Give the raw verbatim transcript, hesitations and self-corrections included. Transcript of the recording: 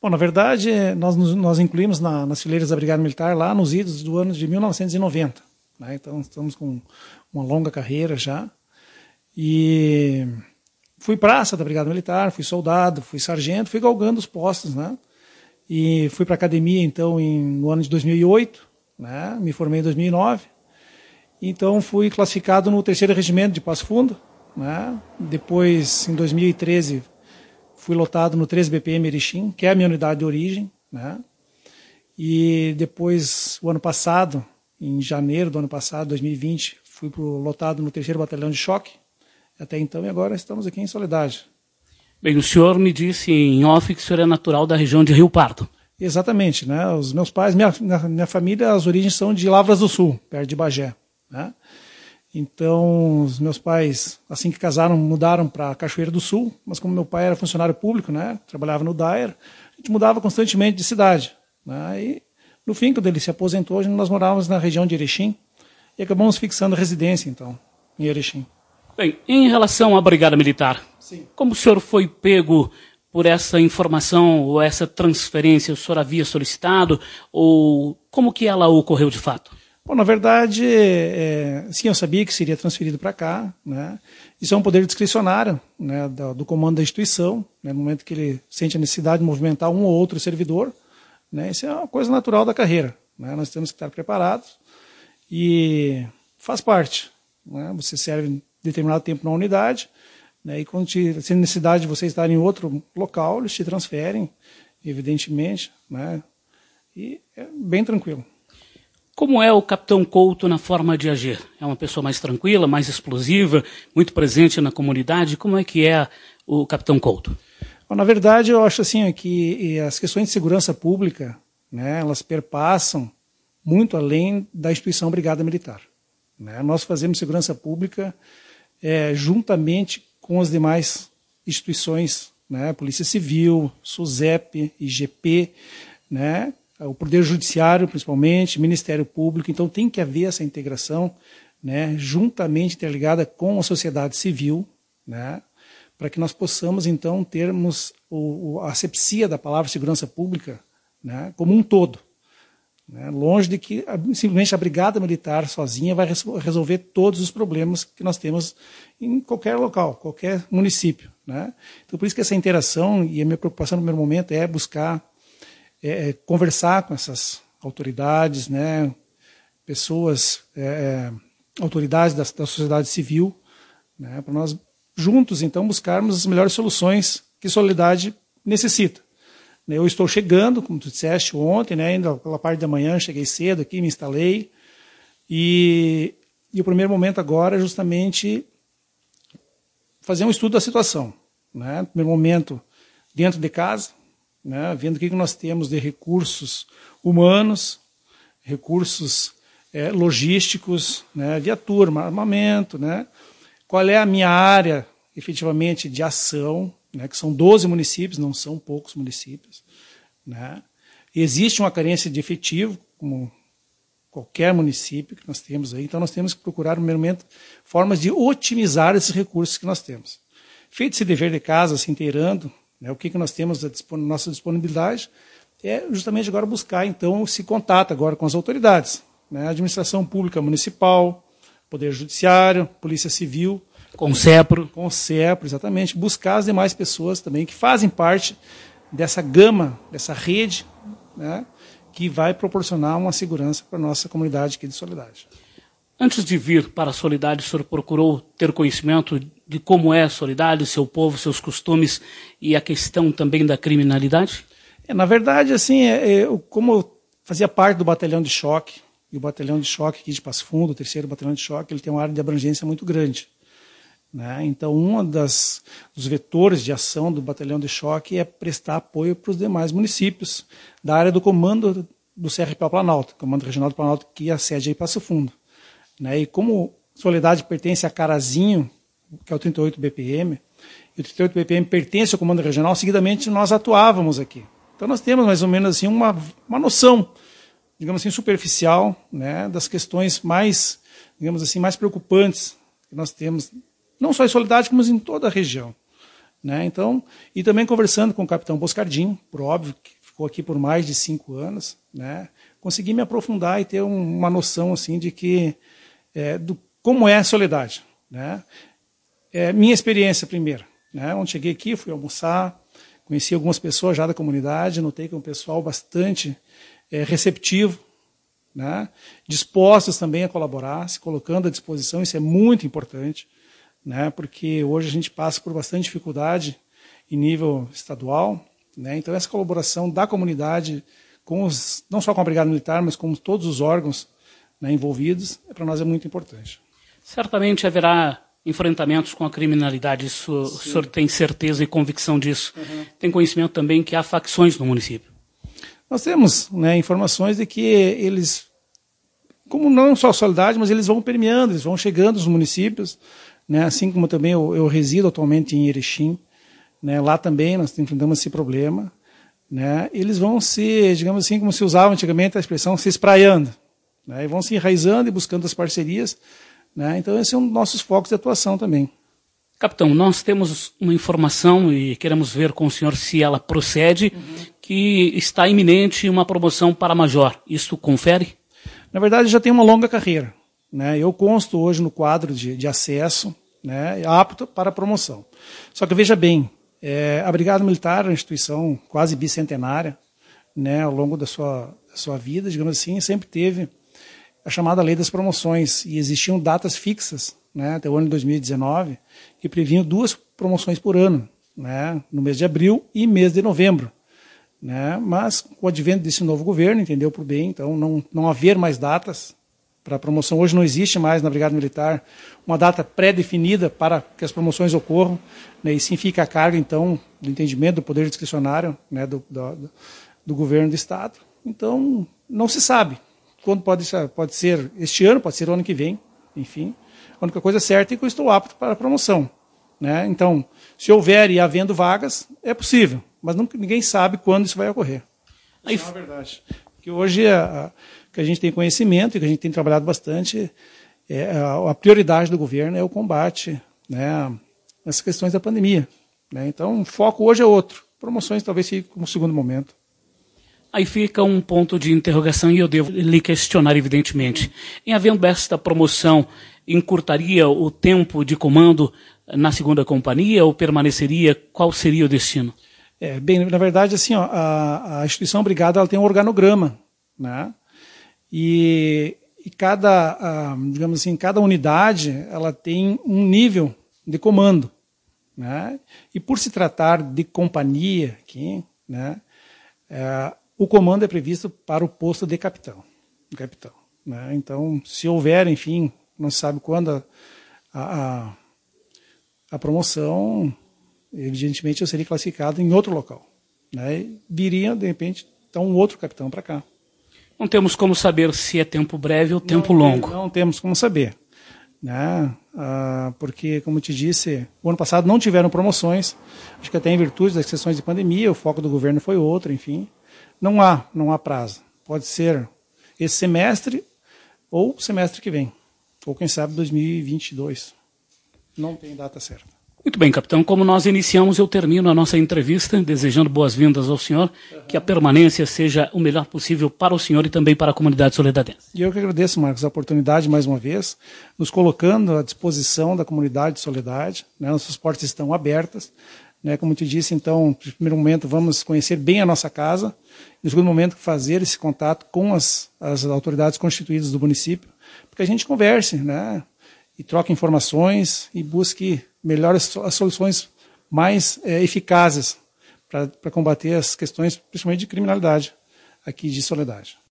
Bom, na verdade, nós, nós incluímos na, nas fileiras da Brigada Militar lá nos idos do ano de mil novecentos e noventa. Né? Então, estamos com uma longa carreira já. E fui praça da Brigada Militar, fui soldado, fui sargento, fui galgando os postos, né? E fui para a academia, então, em, no ano de dois mil e oito, né? Me formei em dois mil e nove. Então, fui classificado no terceiro Regimento de Passo Fundo, né? Depois, em dois mil e treze, fui lotado no treze B P M Erechim, que é a minha unidade de origem, né? E depois, o ano passado, em janeiro do ano passado, dois mil e vinte, fui pro, lotado no terceiro Batalhão de Choque. Até então, e agora estamos aqui em Soledade. Bem, o senhor me disse em off que o senhor é natural da região de Rio Pardo. Exatamente, né? Os meus pais, minha, minha família, as origens são de Lavras do Sul, perto de Bagé, né? Então, os meus pais, assim que casaram, mudaram para Cachoeira do Sul, mas como meu pai era funcionário público, né, trabalhava no D A E R, a gente mudava constantemente de cidade. Né, e, no fim, quando ele se aposentou, nós morávamos na região de Erechim e acabamos fixando residência, então, em Erechim. Bem, em relação à Brigada Militar, Sim. Como o senhor foi pego por essa informação ou essa transferência? O senhor havia solicitado ou como que ela ocorreu de fato? Bom, na verdade, é, sim, eu sabia que seria transferido para cá, né? Isso é um poder discricionário, né, do, do comando da instituição, né, no momento que ele sente a necessidade de movimentar um ou outro servidor, né? Isso é uma coisa natural da carreira, né? Nós temos que estar preparados e faz parte, né? Você serve determinado tempo na unidade, né, e quando te, se necessidade de você estar em outro local, eles te transferem, evidentemente, né? E é bem tranquilo. Como é o Capitão Couto na forma de agir? É uma pessoa mais tranquila, mais explosiva, muito presente na comunidade? Como é que é o Capitão Couto? Na verdade, eu acho assim que as questões de segurança pública, né, elas perpassam muito além da instituição Brigada Militar. Né? Nós fazemos segurança pública é, juntamente com as demais instituições, né, Polícia Civil, SUSEP, I G P, né, o Poder Judiciário, principalmente, Ministério Público. Então, tem que haver essa integração, né, juntamente interligada com a sociedade civil, né, para que nós possamos, então, termos o, a asepsia da palavra segurança pública, né, como um todo. Né, longe de que simplesmente a Brigada Militar sozinha vai resolver todos os problemas que nós temos em qualquer local, qualquer município. Né. Então, por isso que essa interação, e a minha preocupação no primeiro momento é buscar É, conversar com essas autoridades, né, pessoas, é, autoridades da, da sociedade civil, né, para nós juntos, então, buscarmos as melhores soluções que a Soledade necessita. Eu estou chegando, como tu disseste ontem, né, ainda pela parte da manhã, cheguei cedo aqui, me instalei, e, e o primeiro momento agora é justamente fazer um estudo da situação. Né, no primeiro momento, dentro de casa, né, vendo o que nós temos de recursos humanos, recursos é, logísticos, né, viatura, armamento, né, qual é a minha área, efetivamente, de ação, né, que são doze municípios, não são poucos municípios. Né, existe uma carência de efetivo, como qualquer município que nós temos aí, então nós temos que procurar, no primeiro momento, formas de otimizar esses recursos que nós temos. Feito esse dever de casa, se inteirando, né, o que, que nós temos à nossa disponibilidade é justamente agora buscar, então, esse contato agora com as autoridades, né, administração pública municipal, Poder Judiciário, Polícia Civil. Com o CEPRO. Com o CEPRO, exatamente. Buscar as demais pessoas também que fazem parte dessa gama, dessa rede, né, que vai proporcionar uma segurança para a nossa comunidade aqui de Soledade. Antes de vir para a Soledade, o senhor procurou ter conhecimento de como é a Soledade, seu povo, seus costumes e a questão também da criminalidade? É, na verdade, assim, é, eu, como eu fazia parte do batalhão de choque, e o batalhão de choque aqui de Passo Fundo, o terceiro batalhão de choque, ele tem uma área de abrangência muito grande. Né? Então, um das, dos vetores de ação do batalhão de choque é prestar apoio para os demais municípios da área do comando do C R P Planalto, Comando Regional do Planalto, que é a sede aí em Passo Fundo. Né? E como Soledade pertence a Carazinho, que é o trinta e oito B P M, e o trinta e oito B P M pertence ao Comando Regional, seguidamente nós atuávamos aqui. Então nós temos mais ou menos assim uma, uma noção, digamos assim, superficial, né, das questões mais, digamos assim, mais preocupantes que nós temos, não só em Soledade, como em toda a região. Né? Então, e também conversando com o capitão Boscardin, por óbvio, que ficou aqui por mais de cinco anos, né? Consegui me aprofundar e ter um, uma noção assim, de que, é, do, como é a Soledade. Né? É, minha experiência primeiro. Né? Onde cheguei aqui, fui almoçar, conheci algumas pessoas já da comunidade, notei que é um pessoal bastante é, receptivo, né? Dispostos também a colaborar, se colocando à disposição, isso é muito importante. Né, porque hoje a gente passa por bastante dificuldade em nível estadual, né, então essa colaboração da comunidade, com os, não só com a Brigada Militar, mas com todos os órgãos, né, envolvidos, para nós é muito importante. Certamente haverá enfrentamentos com a criminalidade, isso, o senhor tem certeza e convicção disso. Uhum. Tem conhecimento também que há facções no município? Nós temos, né, informações de que eles, como não só a Soledade, mas eles vão permeando, eles vão chegando nos municípios, né, assim como também eu, eu resido atualmente em Erechim, né, lá também nós enfrentamos esse problema, né, eles vão se, digamos assim, como se usava antigamente a expressão, se espraiando, né, e vão se enraizando e buscando as parcerias, né, então esse é um dos nossos focos de atuação também. Capitão, nós temos uma informação e queremos ver com o senhor se ela procede, uhum. que está iminente uma promoção para major, isso confere? Na verdade já tem uma longa carreira. Né, eu consto hoje no quadro de, de acesso, né, apto para promoção. Só que veja bem, é, a Brigada Militar é uma instituição quase bicentenária, né, ao longo da sua, da sua vida, digamos assim, sempre teve a chamada Lei das Promoções, e existiam datas fixas, né, até o ano de dois mil e dezenove, que previam duas promoções por ano, né, no mês de abril e mês de novembro. Né, mas com o advento desse novo governo, entendeu por bem, então não, não haver mais datas para a promoção. Hoje não existe mais na Brigada Militar uma data pré-definida para que as promoções ocorram, né, e sim fica a cargo, então, do entendimento do poder discricionário, né, do, do, do governo do Estado. Então, não se sabe quando pode ser, pode ser este ano, pode ser o ano que vem, enfim. A única coisa certa é que eu estou apto para a promoção. Né? Então, se houver e havendo vagas, é possível, mas nunca, ninguém sabe quando isso vai ocorrer. Isso é uma verdade. Porque hoje a, a que a gente tem conhecimento e que a gente tem trabalhado bastante, é, a, a prioridade do governo é o combate, né, às questões da pandemia. Né? Então, o foco hoje é outro. Promoções talvez fique como segundo momento. Aí fica um ponto de interrogação e eu devo lhe questionar, evidentemente. Em havendo esta promoção, encurtaria o tempo de comando na segunda companhia ou permaneceria? Qual seria o destino? É, bem, na verdade, assim, ó, a, a instituição Brigada ela tem um organograma, né? E, e cada, a, digamos assim, cada unidade ela tem um nível de comando, né? E por se tratar de companhia aqui, né, é, o comando é previsto para o posto de capitão, de capitão, né? Então, se houver, enfim, não se sabe quando a, a, a promoção, evidentemente eu seria classificado em outro local, né? E viria, de repente, então um outro capitão para cá. Não temos como saber se é tempo breve ou tempo não, longo. Não temos como saber. Né? Ah, porque, como eu te disse, o ano passado não tiveram promoções, acho que até em virtude das questões de pandemia, o foco do governo foi outro, enfim. Não há, não há prazo. Pode ser esse semestre ou semestre que vem. Ou, quem sabe, dois mil e vinte e dois. Não tem data certa. Muito bem, capitão. Como nós iniciamos, eu termino a nossa entrevista desejando boas-vindas ao senhor, uhum. que a permanência seja o melhor possível para o senhor e também para a comunidade soledadense. E eu que agradeço, Marcos, a oportunidade mais uma vez, nos colocando à disposição da comunidade de Soledade, né? Nossas portas estão abertas, né? Como eu te disse, então, no primeiro momento, vamos conhecer bem a nossa casa, no segundo momento, fazer esse contato com as, as autoridades constituídas do município, para que a gente converse, né? E troque informações e busque melhores as soluções mais é, eficazes para combater as questões, principalmente de criminalidade aqui de Soledade.